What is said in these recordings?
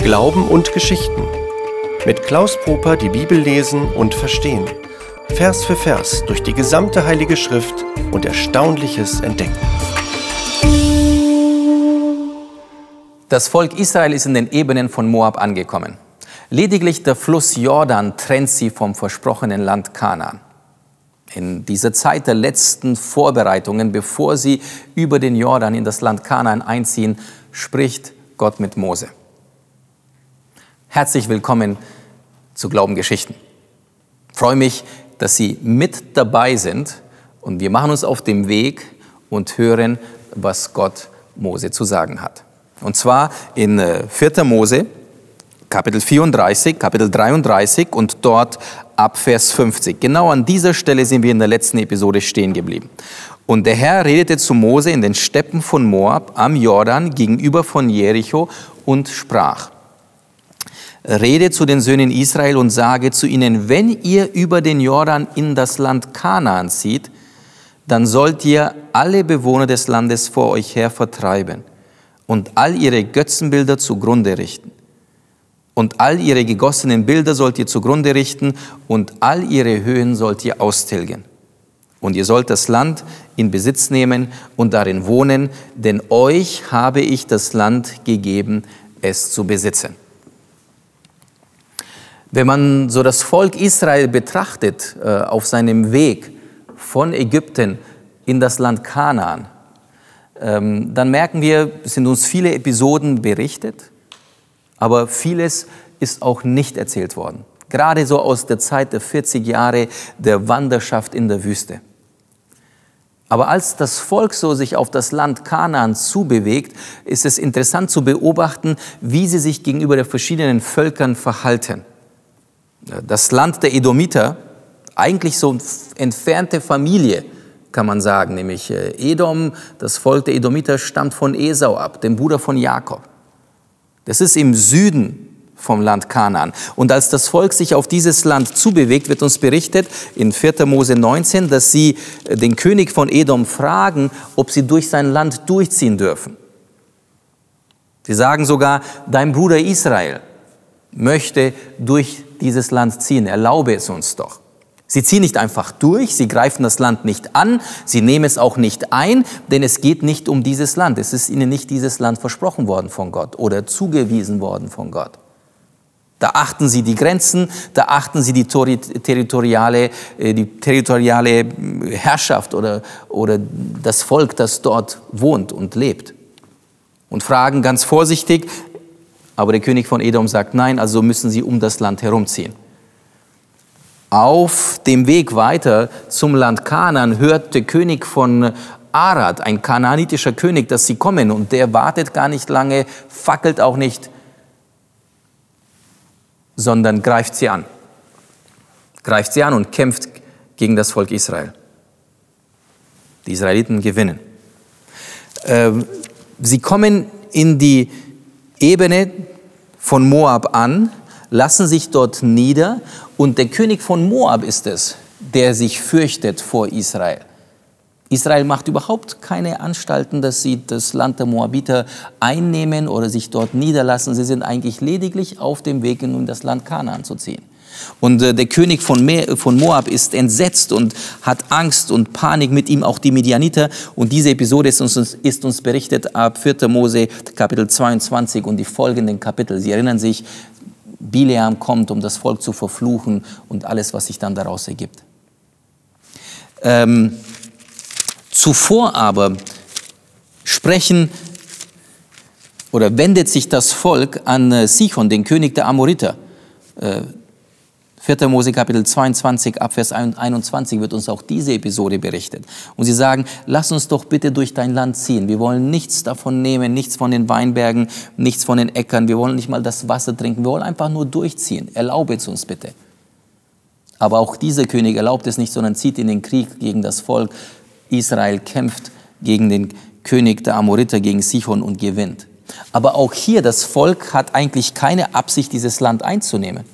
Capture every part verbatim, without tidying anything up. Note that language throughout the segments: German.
Glauben und Geschichten. Mit Klaus Poper die Bibel lesen und verstehen. Vers für Vers durch die gesamte Heilige Schrift und Erstaunliches entdecken. Das Volk Israel ist in den Ebenen von Moab angekommen. Lediglich der Fluss Jordan trennt sie vom versprochenen Land Kanaan. In dieser Zeit der letzten Vorbereitungen, bevor sie über den Jordan in das Land Kanaan einziehen, spricht Gott mit Mose. Herzlich willkommen zu Glaubengeschichten. Ich freue mich, dass Sie mit dabei sind und wir machen uns auf den Weg und hören, was Gott Mose zu sagen hat. Und zwar in vierter Mose, Kapitel vierunddreißig, Kapitel dreiunddreißig und dort ab Vers fünfzig. Genau an dieser Stelle sind wir in der letzten Episode stehen geblieben. Und der Herr redete zu Mose in den Steppen von Moab am Jordan gegenüber von Jericho und sprach: Rede zu den Söhnen Israel und sage zu ihnen, wenn ihr über den Jordan in das Land Kanaan zieht, dann sollt ihr alle Bewohner des Landes vor euch her vertreiben und all ihre Götzenbilder zugrunde richten. Und all ihre gegossenen Bilder sollt ihr zugrunde richten und all ihre Höhen sollt ihr austilgen. Und ihr sollt das Land in Besitz nehmen und darin wohnen, denn euch habe ich das Land gegeben, es zu besitzen. Wenn man so das Volk Israel betrachtet, äh, auf seinem Weg von Ägypten in das Land Kanaan, ähm, dann merken wir, es sind uns viele Episoden berichtet, aber vieles ist auch nicht erzählt worden. Gerade so aus der Zeit der vierzig Jahre der Wanderschaft in der Wüste. Aber als das Volk so sich auf das Land Kanaan zubewegt, ist es interessant zu beobachten, wie sie sich gegenüber den verschiedenen Völkern verhalten. Das Land der Edomiter, eigentlich so eine entfernte Familie, kann man sagen, nämlich Edom, das Volk der Edomiter stammt von Esau ab, dem Bruder von Jakob. Das ist im Süden vom Land Kanaan. Und als das Volk sich auf dieses Land zubewegt, wird uns berichtet in vierter Mose neunzehn, dass sie den König von Edom fragen, ob sie durch sein Land durchziehen dürfen. Sie sagen sogar, dein Bruder Israel möchte durch dieses Land ziehen, erlaube es uns doch. Sie ziehen nicht einfach durch, sie greifen das Land nicht an, sie nehmen es auch nicht ein, denn es geht nicht um dieses Land. Es ist ihnen nicht dieses Land versprochen worden von Gott oder zugewiesen worden von Gott. Da achten sie die Grenzen, da achten sie die territoriale, die territoriale Herrschaft oder, oder das Volk, das dort wohnt und lebt. Und fragen ganz vorsichtig, aber der König von Edom sagt nein, also müssen sie um das Land herumziehen. Auf dem Weg weiter zum Land Kanaan hört der König von Arad, ein kanaanitischer König, dass sie kommen. Und der wartet gar nicht lange, fackelt auch nicht, sondern greift sie an. Greift sie an und kämpft gegen das Volk Israel. Die Israeliten gewinnen. Sie kommen in die Ebene von Moab an, lassen sich dort nieder und der König von Moab ist es, der sich fürchtet vor Israel. Israel macht überhaupt keine Anstalten, dass sie das Land der Moabiter einnehmen oder sich dort niederlassen. Sie sind eigentlich lediglich auf dem Weg, in das Land Kanaan zu ziehen. Und äh, der König von, Me- von Moab ist entsetzt und hat Angst und Panik, mit ihm auch die Midianiter. Und diese Episode ist uns, ist uns berichtet ab vierter Mose Kapitel zweiundzwanzig und die folgenden Kapitel. Sie erinnern sich, Bileam kommt, um das Volk zu verfluchen und alles, was sich dann daraus ergibt. Ähm, zuvor aber sprechen oder wendet sich das Volk an äh, Sichon, den König der Amoriter. Äh, vierter Mose Kapitel zweiundzwanzig, ab Vers einundzwanzig wird uns auch diese Episode berichtet. Und sie sagen, lass uns doch bitte durch dein Land ziehen. Wir wollen nichts davon nehmen, nichts von den Weinbergen, nichts von den Äckern. Wir wollen nicht mal das Wasser trinken. Wir wollen einfach nur durchziehen. Erlaube es uns bitte. Aber auch dieser König erlaubt es nicht, sondern zieht in den Krieg gegen das Volk. Israel kämpft gegen den König der Amoriter, gegen Sichon und gewinnt. Aber auch hier, das Volk hat eigentlich keine Absicht, dieses Land einzunehmen.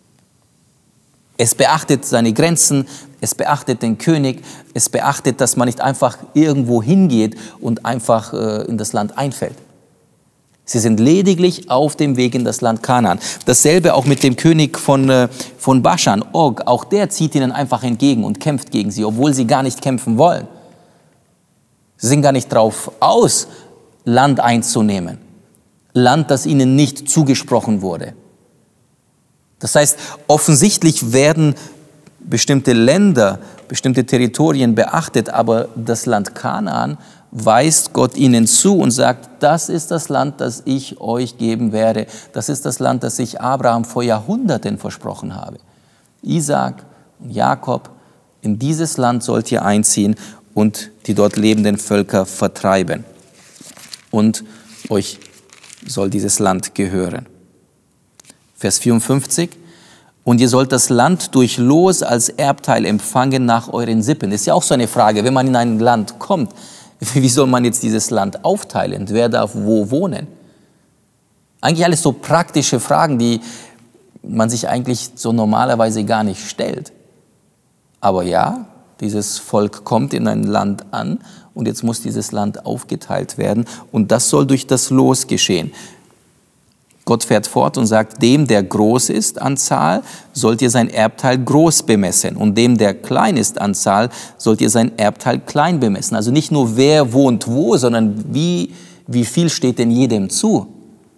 Es beachtet seine Grenzen, es beachtet den König, es beachtet, dass man nicht einfach irgendwo hingeht und einfach äh, in das Land einfällt. Sie sind lediglich auf dem Weg in das Land Kanaan. Dasselbe auch mit dem König von, von Baschan, Og. Auch der zieht ihnen einfach entgegen und kämpft gegen sie, obwohl sie gar nicht kämpfen wollen. Sie sind gar nicht drauf aus, Land einzunehmen. Land, das ihnen nicht zugesprochen wurde. Das heißt, offensichtlich werden bestimmte Länder, bestimmte Territorien beachtet, aber das Land Kanaan weist Gott ihnen zu und sagt, das ist das Land, das ich euch geben werde. Das ist das Land, das ich Abraham vor Jahrhunderten versprochen habe. Isaak und Jakob, in dieses Land sollt ihr einziehen und die dort lebenden Völker vertreiben. Und euch soll dieses Land gehören. Vers vierundfünfzig. Und ihr sollt das Land durch Los als Erbteil empfangen nach euren Sippen. Das ist ja auch so eine Frage, wenn man in ein Land kommt, wie soll man jetzt dieses Land aufteilen? Wer darf wo wohnen? Eigentlich alles so praktische Fragen, die man sich eigentlich so normalerweise gar nicht stellt. Aber ja, dieses Volk kommt in ein Land an und jetzt muss dieses Land aufgeteilt werden und das soll durch das Los geschehen. Gott fährt fort und sagt, dem, der groß ist an Zahl, sollt ihr sein Erbteil groß bemessen. Und dem, der klein ist an Zahl, sollt ihr sein Erbteil klein bemessen. Also nicht nur wer wohnt wo, sondern wie, wie viel steht denn jedem zu.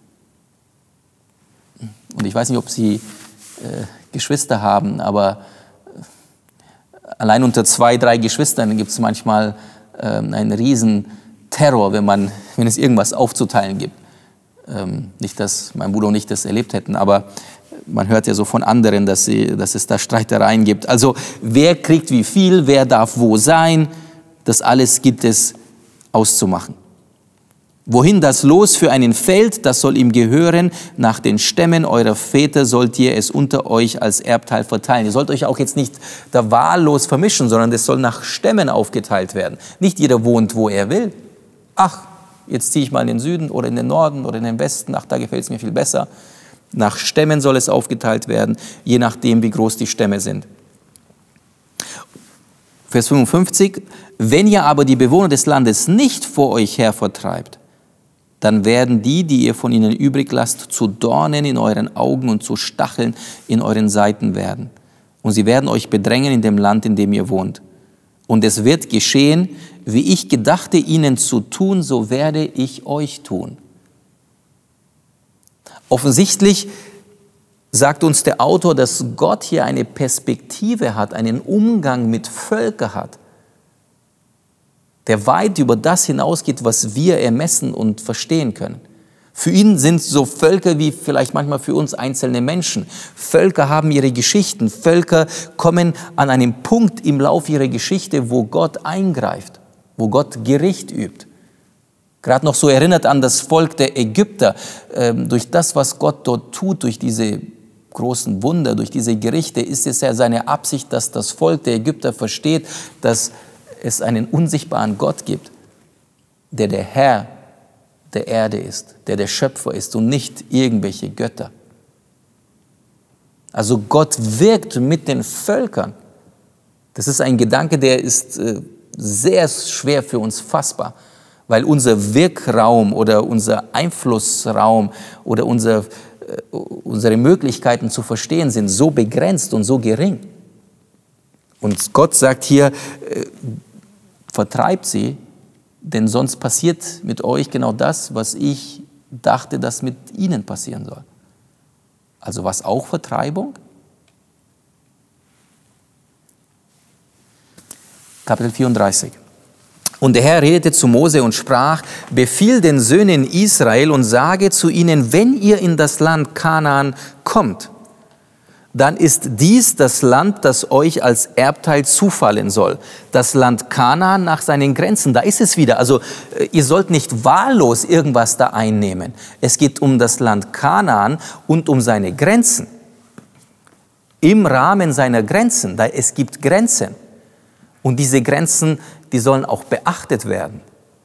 Und ich weiß nicht, ob Sie äh, Geschwister haben, aber allein unter zwei, drei Geschwistern gibt es manchmal äh, einen riesen Terror, wenn, man, wenn es irgendwas aufzuteilen gibt. Ähm, nicht, dass mein Bruder und ich das erlebt hätten, aber man hört ja so von anderen, dass, sie, dass es da Streitereien gibt. Also wer kriegt wie viel, wer darf wo sein, das alles gibt es auszumachen. Wohin das Los für einen fällt, das soll ihm gehören. Nach den Stämmen eurer Väter sollt ihr es unter euch als Erbteil verteilen. Ihr sollt euch auch jetzt nicht da wahllos vermischen, sondern es soll nach Stämmen aufgeteilt werden. Nicht jeder wohnt, wo er will. Ach, jetzt ziehe ich mal in den Süden oder in den Norden oder in den Westen. Ach, da gefällt es mir viel besser. Nach Stämmen soll es aufgeteilt werden, je nachdem, wie groß die Stämme sind. Vers fünfundfünfzig. Wenn ihr aber die Bewohner des Landes nicht vor euch her vertreibt, dann werden die, die ihr von ihnen übrig lasst, zu Dornen in euren Augen und zu Stacheln in euren Seiten werden. Und sie werden euch bedrängen in dem Land, in dem ihr wohnt. Und es wird geschehen, wie ich gedachte, ihnen zu tun, so werde ich euch tun. Offensichtlich sagt uns der Autor, dass Gott hier eine Perspektive hat, einen Umgang mit Völkern hat, der weit über das hinausgeht, was wir ermessen und verstehen können. Für ihn sind so Völker wie vielleicht manchmal für uns einzelne Menschen. Völker haben ihre Geschichten. Völker kommen an einem Punkt im Lauf ihrer Geschichte, wo Gott eingreift, wo Gott Gericht übt. Gerade noch so erinnert an das Volk der Ägypter. Ähm, durch das, was Gott dort tut, durch diese großen Wunder, durch diese Gerichte, ist es ja seine Absicht, dass das Volk der Ägypter versteht, dass es einen unsichtbaren Gott gibt, der der Herr der Erde ist, der der Schöpfer ist und nicht irgendwelche Götter. Also Gott wirkt mit den Völkern. Das ist ein Gedanke, der ist äh, sehr schwer für uns fassbar, weil unser Wirkraum oder unser Einflussraum oder unser, äh, unsere Möglichkeiten zu verstehen sind so begrenzt und so gering. Und Gott sagt hier, äh, vertreibt sie, denn sonst passiert mit euch genau das, was ich dachte, dass mit ihnen passieren soll. Also was auch Vertreibung? Kapitel vierunddreißig. Und der Herr redete zu Mose und sprach, befiehl den Söhnen Israel und sage zu ihnen, wenn ihr in das Land Kanaan kommt, dann ist dies das Land, das euch als Erbteil zufallen soll. Das Land Kanaan nach seinen Grenzen, da ist es wieder. Also ihr sollt nicht wahllos irgendwas da einnehmen. Es geht um das Land Kanaan und um seine Grenzen. Im Rahmen seiner Grenzen, da es gibt Grenzen. Und diese Grenzen, die sollen auch beachtet werden.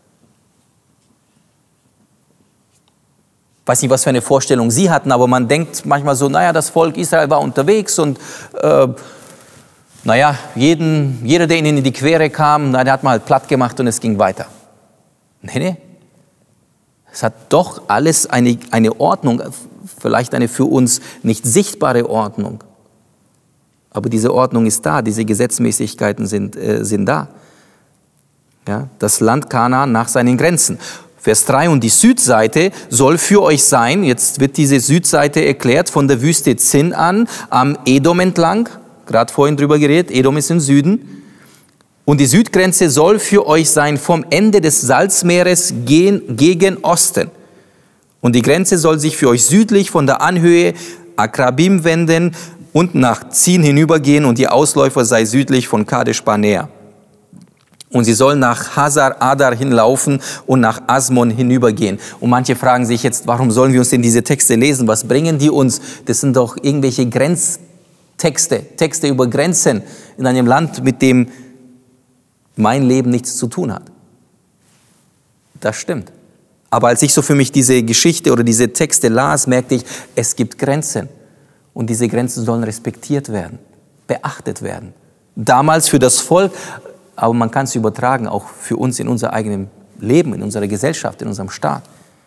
Ich weiß nicht, was für eine Vorstellung Sie hatten, aber man denkt manchmal so, naja, das Volk Israel war unterwegs und äh, naja, jeden, jeder, der ihnen in die Quere kam, na, der hat man halt platt gemacht und es ging weiter. Nee, nee. Es hat doch alles eine, eine Ordnung, vielleicht eine für uns nicht sichtbare Ordnung. Aber diese Ordnung ist da, diese Gesetzmäßigkeiten sind, äh, sind da. Ja, das Land Kanaan nach seinen Grenzen. Vers drei, und die Südseite soll für euch sein, jetzt wird diese Südseite erklärt, von der Wüste Zin an, am Edom entlang, gerade vorhin drüber geredet, Edom ist im Süden. Und die Südgrenze soll für euch sein vom Ende des Salzmeeres gehen, gegen Osten. Und die Grenze soll sich für euch südlich von der Anhöhe Akrabim wenden und nach Zin hinübergehen, und die Ausläufer sei südlich von Kadesh Barnea. Und sie sollen nach Hazar Adar hinlaufen und nach Asmon hinübergehen. Und manche fragen sich jetzt, warum sollen wir uns denn diese Texte lesen? Was bringen die uns? Das sind doch irgendwelche Grenztexte, Texte über Grenzen in einem Land, mit dem mein Leben nichts zu tun hat. Das stimmt. Aber als ich so für mich diese Geschichte oder diese Texte las, merkte ich, es gibt Grenzen. Und diese Grenzen sollen respektiert werden, beachtet werden. Damals für das Volk, aber man kann es übertragen, auch für uns in unser eigenem Leben, in unserer Gesellschaft, in unserem Staat.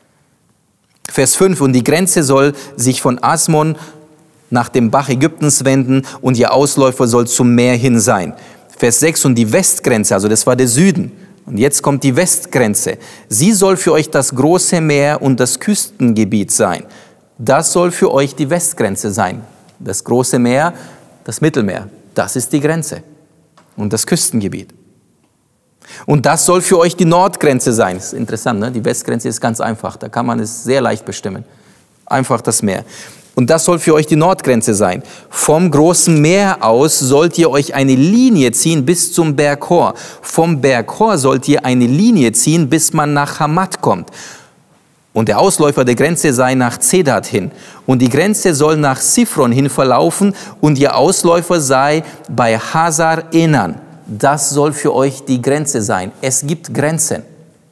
Vers fünf, und die Grenze soll sich von Asmon nach dem Bach Ägyptens wenden und ihr Ausläufer soll zum Meer hin sein. Vers sechs, und die Westgrenze, also das war der Süden. Und jetzt kommt die Westgrenze. Sie soll für euch das große Meer und das Küstengebiet sein. Das soll für euch die Westgrenze sein. Das große Meer, das Mittelmeer, das ist die Grenze. Und das Küstengebiet. Und das soll für euch die Nordgrenze sein. Das ist interessant, ne? Die Westgrenze ist ganz einfach. Da kann man es sehr leicht bestimmen. Einfach das Meer. Und das soll für euch die Nordgrenze sein. Vom großen Meer aus sollt ihr euch eine Linie ziehen bis zum Berg Hor. Vom Berg Hor sollt ihr eine Linie ziehen, bis man nach Hamat kommt. Und der Ausläufer der Grenze sei nach Zedad hin. Und die Grenze soll nach Siphron hin verlaufen und ihr Ausläufer sei bei Hazar Enan. Das soll für euch die Grenze sein. Es gibt Grenzen.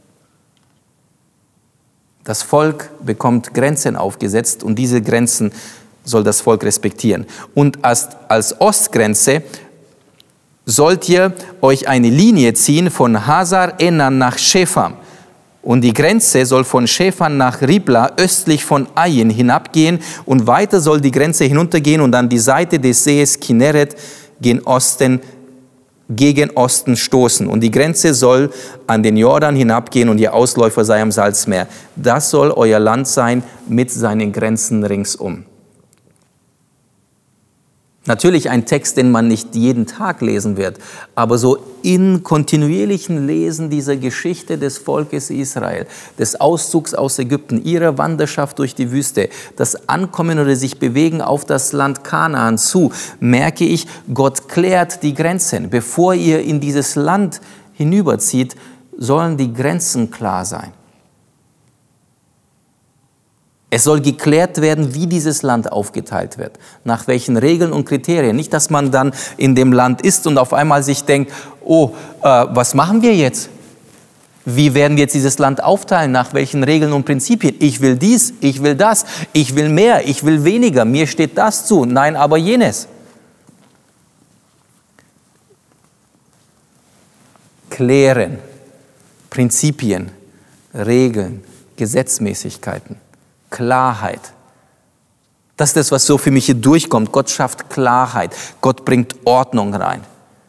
Das Volk bekommt Grenzen aufgesetzt und diese Grenzen soll das Volk respektieren. Und als, als Ostgrenze sollt ihr euch eine Linie ziehen von Hazar Enan nach Shepham. Und die Grenze soll von Shepham nach Ribla östlich von Ain hinabgehen und weiter soll die Grenze hinuntergehen und an die Seite des Sees Kinneret gen Osten, gegen Osten stoßen. Und die Grenze soll an den Jordan hinabgehen und ihr Ausläufer sei am Salzmeer. Das soll euer Land sein mit seinen Grenzen ringsum. Natürlich ein Text, den man nicht jeden Tag lesen wird, aber so in kontinuierlichen Lesen dieser Geschichte des Volkes Israel, des Auszugs aus Ägypten, ihrer Wanderschaft durch die Wüste, das Ankommen oder sich bewegen auf das Land Kanaan zu, merke ich, Gott klärt die Grenzen. Bevor ihr in dieses Land hinüberzieht, sollen die Grenzen klar sein. Es soll geklärt werden, wie dieses Land aufgeteilt wird, nach welchen Regeln und Kriterien. Nicht, dass man dann in dem Land ist und auf einmal sich denkt, oh, äh, was machen wir jetzt? Wie werden wir jetzt dieses Land aufteilen? Nach welchen Regeln und Prinzipien? Ich will dies, ich will das, ich will mehr, ich will weniger, mir steht das zu, nein, aber jenes. Klären, Prinzipien, Regeln, Gesetzmäßigkeiten. Klarheit. Das ist das, was so für mich hier durchkommt. Gott schafft Klarheit. Gott bringt Ordnung rein.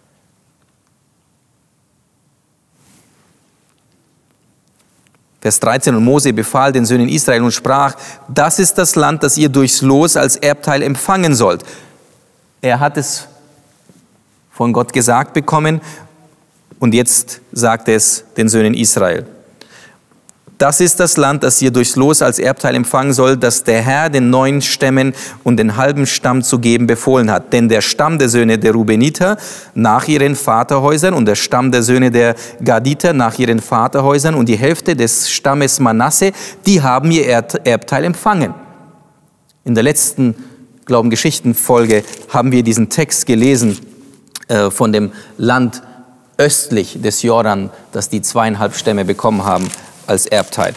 Vers dreizehn, und Mose befahl den Söhnen Israel und sprach, das ist das Land, das ihr durchs Los als Erbteil empfangen sollt. Er hat es von Gott gesagt bekommen und jetzt sagt es den Söhnen Israel. Das ist das Land, das ihr durchs Los als Erbteil empfangen sollt, das der Herr den neun Stämmen und den halben Stamm zu geben befohlen hat. Denn der Stamm der Söhne der Rubeniter nach ihren Vaterhäusern und der Stamm der Söhne der Gaditer nach ihren Vaterhäusern und die Hälfte des Stammes Manasse, die haben ihr Erbteil empfangen. In der letzten Glauben-Geschichten-Folge haben wir diesen Text gelesen äh, von dem Land östlich des Jordan, das die zweieinhalb Stämme bekommen haben als Erbteil.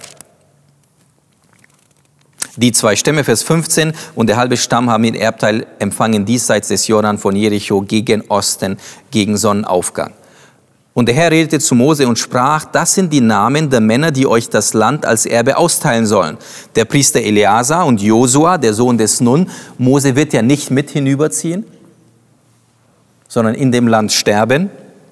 Die zwei Stämme, Vers fünfzehn, und der halbe Stamm haben ihr Erbteil empfangen diesseits des Jordan von Jericho gegen Osten, gegen Sonnenaufgang. Und der Herr redete zu Mose und sprach, das sind die Namen der Männer, die euch das Land als Erbe austeilen sollen. Der Priester Eleazar und Josua, der Sohn des Nun. Mose wird ja nicht mit hinüberziehen, sondern in dem Land sterben.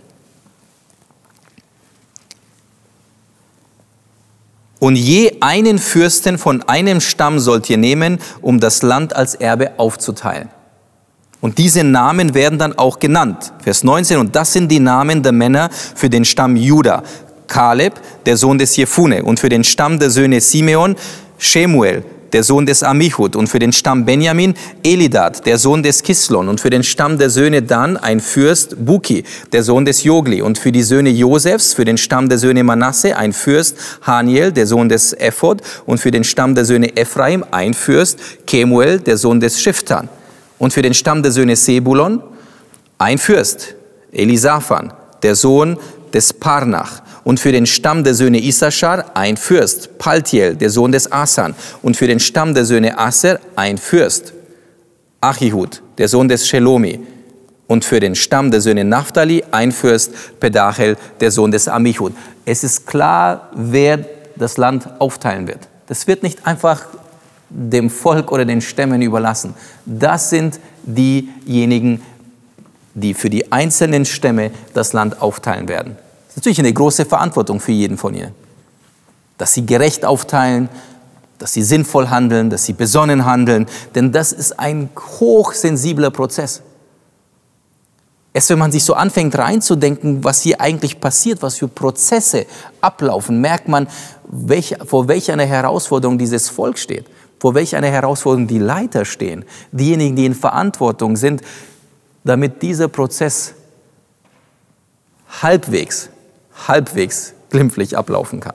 Und je einen Fürsten von einem Stamm sollt ihr nehmen, um das Land als Erbe aufzuteilen. Und diese Namen werden dann auch genannt. Vers neunzehn, und das sind die Namen der Männer für den Stamm Juda. Kaleb, der Sohn des Jefune, und für den Stamm der Söhne Simeon, Shemuel, der Sohn des Amihud, und für den Stamm Benjamin, Elidad, der Sohn des Kislon, und für den Stamm der Söhne Dan ein Fürst, Buki, der Sohn des Jogli, und für die Söhne Josefs, für den Stamm der Söhne Manasse ein Fürst, Haniel, der Sohn des Ephod, und für den Stamm der Söhne Ephraim ein Fürst, Kemuel, der Sohn des Schiftan. Und für den Stamm der Söhne Sebulon ein Fürst, Elisaphan, der Sohn des Parnach. Und für den Stamm der Söhne Issachar ein Fürst, Paltiel, der Sohn des Asan. Und für den Stamm der Söhne Aser ein Fürst, Achihud, der Sohn des Shelomi. Und für den Stamm der Söhne Naphtali ein Fürst, Pedachel, der Sohn des Amihud. Es ist klar, wer das Land aufteilen wird. Das wird nicht einfach dem Volk oder den Stämmen überlassen. Das sind diejenigen, die für die einzelnen Stämme das Land aufteilen werden. Das ist natürlich eine große Verantwortung für jeden von ihnen. Dass sie gerecht aufteilen, dass sie sinnvoll handeln, dass sie besonnen handeln, denn das ist ein hochsensibler Prozess. Erst wenn man sich so anfängt reinzudenken, was hier eigentlich passiert, was für Prozesse ablaufen, merkt man, welch, vor welch einer Herausforderung dieses Volk steht. Vor welch einer Herausforderung die Leiter stehen, diejenigen, die in Verantwortung sind, damit dieser Prozess halbwegs, halbwegs glimpflich ablaufen kann.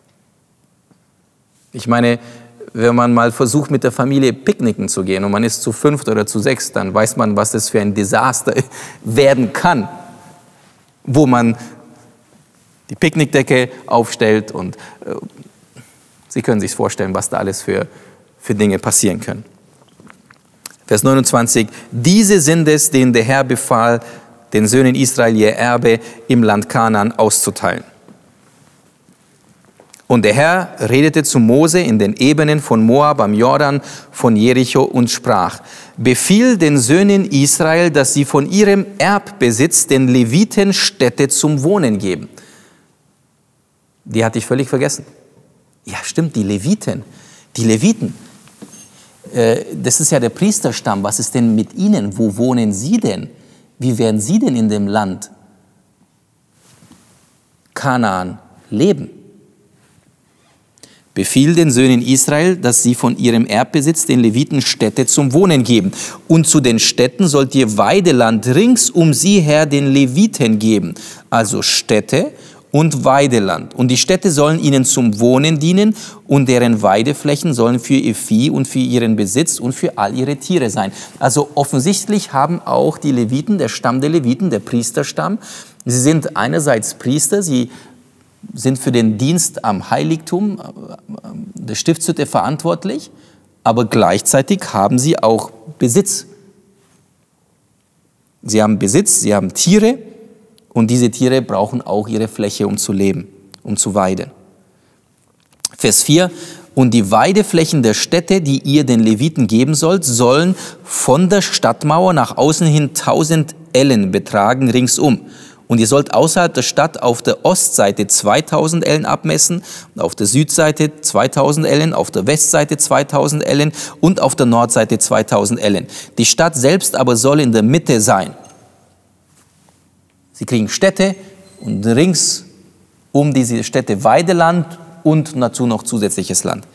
Ich meine, wenn man mal versucht, mit der Familie picknicken zu gehen und man ist zu fünft oder zu sechs, dann weiß man, was das für ein Desaster werden kann, wo man die Picknickdecke aufstellt und äh, Sie können sich vorstellen, was da alles für für Dinge passieren können. Vers neunundzwanzig, diese sind es, denen der Herr befahl, den Söhnen Israel ihr Erbe im Land Kanaan auszuteilen. Und der Herr redete zu Mose in den Ebenen von Moab am Jordan, von Jericho und sprach, befiehl den Söhnen Israel, dass sie von ihrem Erbbesitz den Leviten Städte zum Wohnen geben. Die hatte ich völlig vergessen. Ja, stimmt, die Leviten. Die Leviten. Das ist ja der Priesterstamm. Was ist denn mit ihnen? Wo wohnen sie denn? Wie werden sie denn in dem Land Kanaan leben? Befiehl den Söhnen Israel, dass sie von ihrem Erbbesitz den Leviten Städte zum Wohnen geben. Und zu den Städten sollt ihr Weideland rings um sie her den Leviten geben. Also Städte und Weideland. Und die Städte sollen ihnen zum Wohnen dienen und deren Weideflächen sollen für ihr Vieh und für ihren Besitz und für all ihre Tiere sein. Also offensichtlich haben auch die Leviten, der Stamm der Leviten, der Priesterstamm, sie sind einerseits Priester, sie sind für den Dienst am Heiligtum der Stiftshütte verantwortlich, aber gleichzeitig haben sie auch Besitz. Sie haben Besitz, sie haben Tiere, und diese Tiere brauchen auch ihre Fläche, um zu leben, um zu weiden. Vers vier, und die Weideflächen der Städte, die ihr den Leviten geben sollt, sollen von der Stadtmauer nach außen hin tausend Ellen betragen ringsum. Und ihr sollt außerhalb der Stadt auf der Ostseite zweitausend Ellen abmessen, auf der Südseite zweitausend Ellen, auf der Westseite zweitausend Ellen und auf der Nordseite zweitausend Ellen. Die Stadt selbst aber soll in der Mitte sein. Sie kriegen Städte und rings um diese Städte Weideland und dazu noch zusätzliches Land.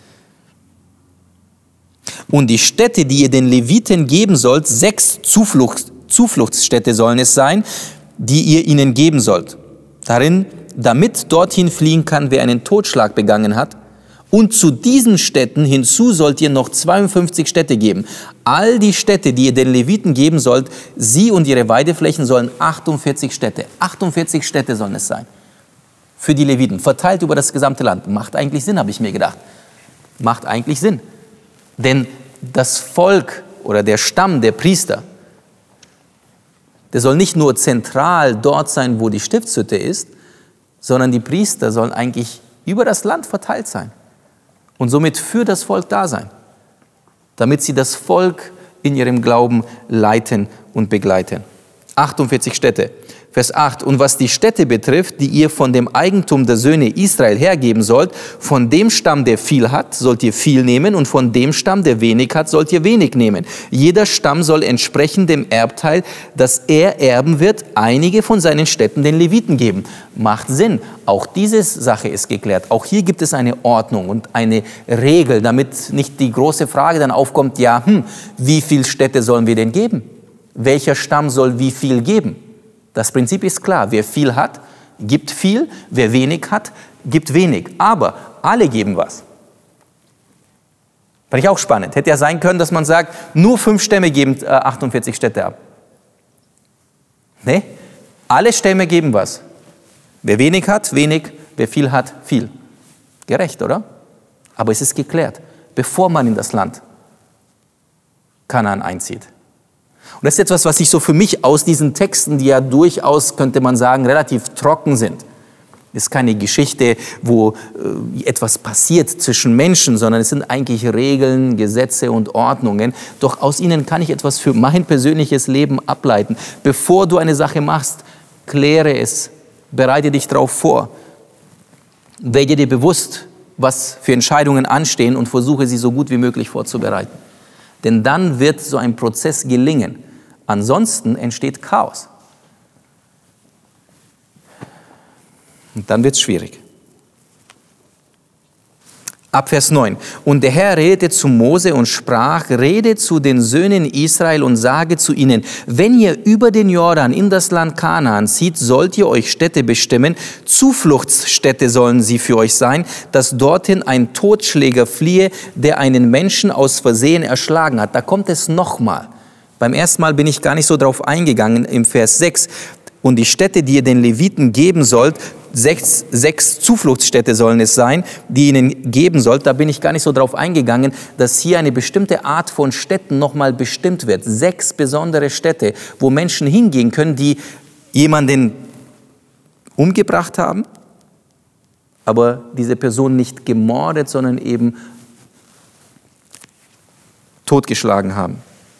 Und die Städte, die ihr den Leviten geben sollt, sechs Zuflucht, Zufluchtsstädte sollen es sein, die ihr ihnen geben sollt. Darin, damit dorthin fliehen kann, wer einen Totschlag begangen hat. Und zu diesen Städten hinzu sollt ihr noch zweiundfünfzig Städte geben. All die Städte, die ihr den Leviten geben sollt, sie und ihre Weideflächen sollen achtundvierzig Städte. achtundvierzig Städte sollen es sein. Für die Leviten, verteilt über das gesamte Land. Macht eigentlich Sinn, habe ich mir gedacht. Macht eigentlich Sinn. Denn das Volk oder der Stamm der Priester, Der soll nicht nur zentral dort sein, wo die Stiftshütte ist, sondern die Priester sollen eigentlich über das Land verteilt sein und somit für das Volk da sein, damit sie das Volk in ihrem Glauben leiten und begleiten. achtundvierzig Städte. Vers acht. Und was die Städte betrifft, die ihr von dem Eigentum der Söhne Israel hergeben sollt, von dem Stamm, der viel hat, sollt ihr viel nehmen, und von dem Stamm, der wenig hat, sollt ihr wenig nehmen. Jeder Stamm soll entsprechend dem Erbteil, das er erben wird, einige von seinen Städten den Leviten geben. Macht Sinn. Auch diese Sache ist geklärt. Auch hier gibt es eine Ordnung und eine Regel, damit nicht die große Frage dann aufkommt, ja, hm, wie viele Städte sollen wir denn geben? Welcher Stamm soll wie viel geben? Das Prinzip ist klar. Wer viel hat, gibt viel. Wer wenig hat, gibt wenig. Aber alle geben was. Fand ich auch spannend. Hätte ja sein können, dass man sagt, nur fünf Stämme geben äh, achtundvierzig Städte ab. Nee, alle Stämme geben was. Wer wenig hat, wenig. Wer viel hat, viel. Gerecht, oder? Aber es ist geklärt, bevor man in das Land Kanaan einzieht. Und das ist etwas, was ich so für mich aus diesen Texten, die ja durchaus, könnte man sagen, relativ trocken sind. Es ist keine Geschichte, wo äh, etwas passiert zwischen Menschen, sondern es sind eigentlich Regeln, Gesetze und Ordnungen. Doch aus ihnen kann ich etwas für mein persönliches Leben ableiten. Bevor du eine Sache machst, kläre es, bereite dich darauf vor. Werde dir bewusst, was für Entscheidungen anstehen, und versuche sie so gut wie möglich vorzubereiten. Denn dann wird so ein Prozess gelingen. Ansonsten entsteht Chaos. Und dann wird es schwierig. Ab Vers neun. Und der Herr redete zu Mose und sprach, rede zu den Söhnen Israel und sage zu ihnen, wenn ihr über den Jordan in das Land Kanaan zieht, sollt ihr euch Städte bestimmen, Zufluchtsstädte sollen sie für euch sein, dass dorthin ein Totschläger fliehe, der einen Menschen aus Versehen erschlagen hat. Da kommt es nochmal. Beim ersten Mal bin ich gar nicht so drauf eingegangen, im Vers sechs. Und die Städte, die ihr den Leviten geben sollt, sechs, sechs Zufluchtsstädte sollen es sein, die ihr ihnen geben sollt. Da bin ich gar nicht so drauf eingegangen, dass hier eine bestimmte Art von Städten nochmal bestimmt wird. Sechs besondere Städte, wo Menschen hingehen können, die jemanden umgebracht haben, aber diese Person nicht gemordet, sondern eben totgeschlagen haben.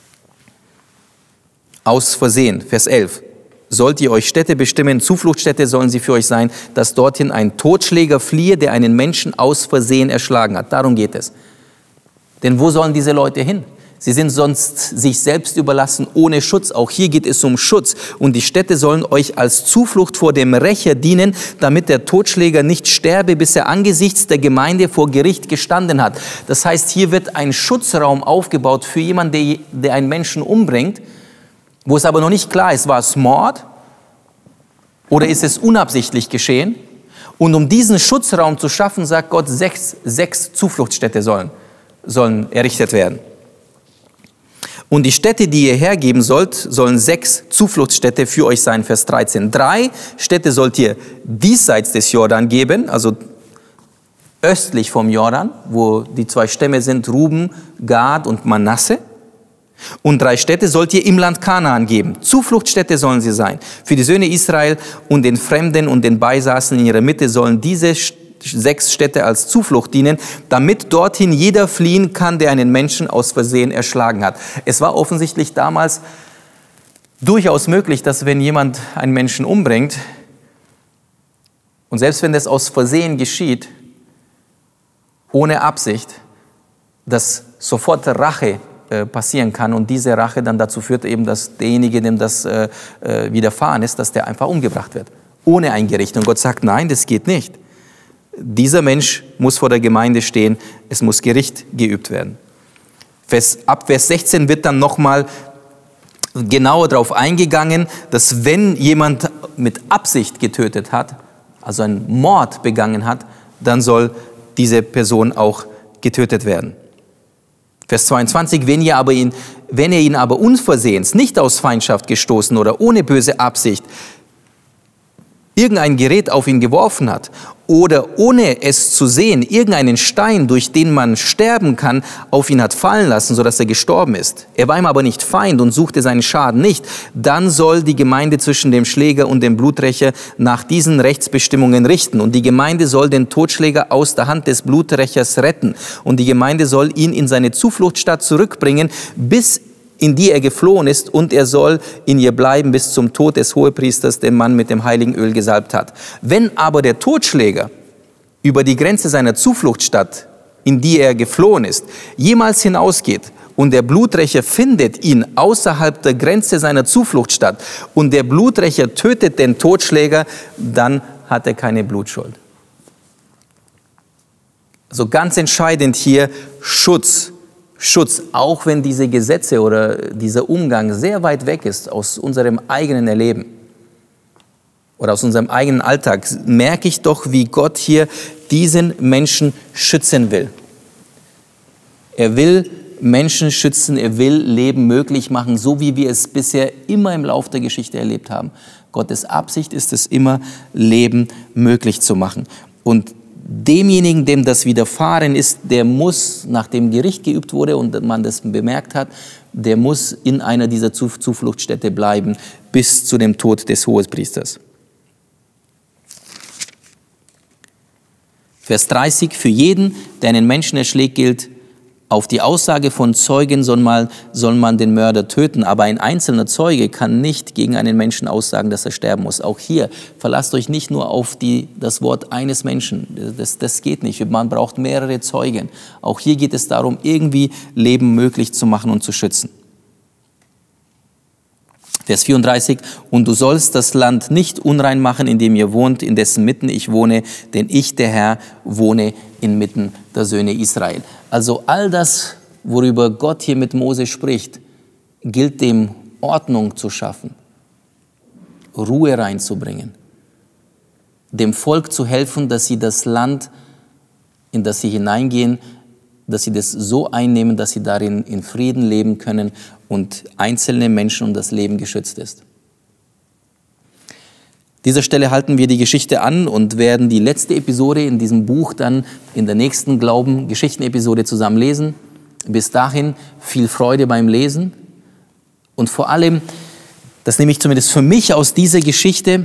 Aus Versehen, Vers elf. Sollt ihr euch Städte bestimmen, Zufluchtsstädte sollen sie für euch sein, dass dorthin ein Totschläger fliehe, der einen Menschen aus Versehen erschlagen hat. Darum geht es. Denn wo sollen diese Leute hin? Sie sind sonst sich selbst überlassen, ohne Schutz. Auch hier geht es um Schutz. Und die Städte sollen euch als Zuflucht vor dem Rächer dienen, damit der Totschläger nicht sterbe, bis er angesichts der Gemeinde vor Gericht gestanden hat. Das heißt, hier wird ein Schutzraum aufgebaut für jemanden, der einen Menschen umbringt, wo es aber noch nicht klar ist, war es Mord oder ist es unabsichtlich geschehen? Und um diesen Schutzraum zu schaffen, sagt Gott, sechs, sechs Zufluchtsstädte sollen, sollen errichtet werden. Und die Städte, die ihr hergeben sollt, sollen sechs Zufluchtsstädte für euch sein, Vers dreizehn. Drei Städte sollt ihr diesseits des Jordan geben, also östlich vom Jordan, wo die zwei Stämme sind, Ruben, Gad und Manasse. Und drei Städte sollt ihr im Land Kanaan geben. Zufluchtsstädte sollen sie sein. Für die Söhne Israel und den Fremden und den Beisaßen in ihrer Mitte sollen diese sechs Städte als Zuflucht dienen, damit dorthin jeder fliehen kann, der einen Menschen aus Versehen erschlagen hat. Es war offensichtlich damals durchaus möglich, dass wenn jemand einen Menschen umbringt, und selbst wenn das aus Versehen geschieht, ohne Absicht, dass sofort Rache passieren kann und diese Rache dann dazu führt, eben, dass derjenige, dem das äh, widerfahren ist, dass der einfach umgebracht wird, ohne ein Gericht. Und Gott sagt, nein, das geht nicht. Dieser Mensch muss vor der Gemeinde stehen, es muss Gericht geübt werden. Vers, ab Vers sechzehn wird dann nochmal genauer darauf eingegangen, dass wenn jemand mit Absicht getötet hat, also einen Mord begangen hat, dann soll diese Person auch getötet werden. Vers zweiundzwanzig, wenn ihr, aber ihn, wenn ihr ihn aber unversehens, nicht aus Feindschaft gestoßen oder ohne böse Absicht, irgendein Gerät auf ihn geworfen hat oder ohne es zu sehen, irgendeinen Stein, durch den man sterben kann, auf ihn hat fallen lassen, sodass er gestorben ist. Er war ihm aber nicht Feind und suchte seinen Schaden nicht. Dann soll die Gemeinde zwischen dem Schläger und dem Bluträcher nach diesen Rechtsbestimmungen richten. Und die Gemeinde soll den Totschläger aus der Hand des Bluträchers retten. Und die Gemeinde soll ihn in seine Zufluchtsstadt zurückbringen, bis in die er geflohen ist, und er soll in ihr bleiben bis zum Tod des Hohepriesters, den man mit dem heiligen Öl gesalbt hat. Wenn aber der Totschläger über die Grenze seiner Zufluchtsstadt, in die er geflohen ist, jemals hinausgeht und der Bluträcher findet ihn außerhalb der Grenze seiner Zufluchtsstadt und der Bluträcher tötet den Totschläger, dann hat er keine Blutschuld. Also ganz entscheidend hier Schutz. Schutz, auch wenn diese Gesetze oder dieser Umgang sehr weit weg ist aus unserem eigenen Erleben oder aus unserem eigenen Alltag, merke ich doch, wie Gott hier diesen Menschen schützen will. Er will Menschen schützen, er will Leben möglich machen, so wie wir es bisher immer im Laufe der Geschichte erlebt haben. Gottes Absicht ist es immer, Leben möglich zu machen. Und demjenigen, dem das widerfahren ist, der muss, nachdem Gericht geübt wurde und man das bemerkt hat, der muss in einer dieser Zufluchtsstätte bleiben bis zu dem Tod des Hohepriesters. Vers dreißig, für jeden, der einen Menschen erschlägt, gilt, auf die Aussage von Zeugen soll man, soll man den Mörder töten, aber ein einzelner Zeuge kann nicht gegen einen Menschen aussagen, dass er sterben muss. Auch hier, verlasst euch nicht nur auf die, das Wort eines Menschen, das, das geht nicht, man braucht mehrere Zeugen. Auch hier geht es darum, irgendwie Leben möglich zu machen und zu schützen. Vers vierunddreißig, und du sollst das Land nicht unrein machen, in dem ihr wohnt, in dessen Mitten ich wohne, denn ich, der Herr, wohne inmitten der Söhne Israel. Also all das, worüber Gott hier mit Mose spricht, gilt dem Ordnung zu schaffen, Ruhe reinzubringen, dem Volk zu helfen, dass sie das Land, in das sie hineingehen, dass sie das so einnehmen, dass sie darin in Frieden leben können und einzelne Menschen und das Leben geschützt ist. An dieser Stelle halten wir die Geschichte an und werden die letzte Episode in diesem Buch dann in der nächsten Glauben-Geschichten-Episode zusammen lesen. Bis dahin viel Freude beim Lesen und vor allem, das nehme ich zumindest für mich aus dieser Geschichte,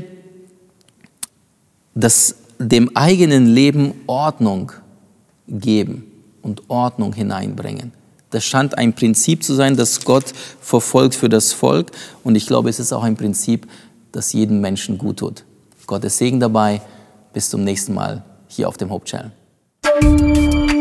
dass dem eigenen Leben Ordnung geben und Ordnung hineinbringen. Das scheint ein Prinzip zu sein, das Gott verfolgt für das Volk. Und ich glaube, es ist auch ein Prinzip, das jedem Menschen gut tut. Gottes Segen dabei. Bis zum nächsten Mal hier auf dem Hope Channel.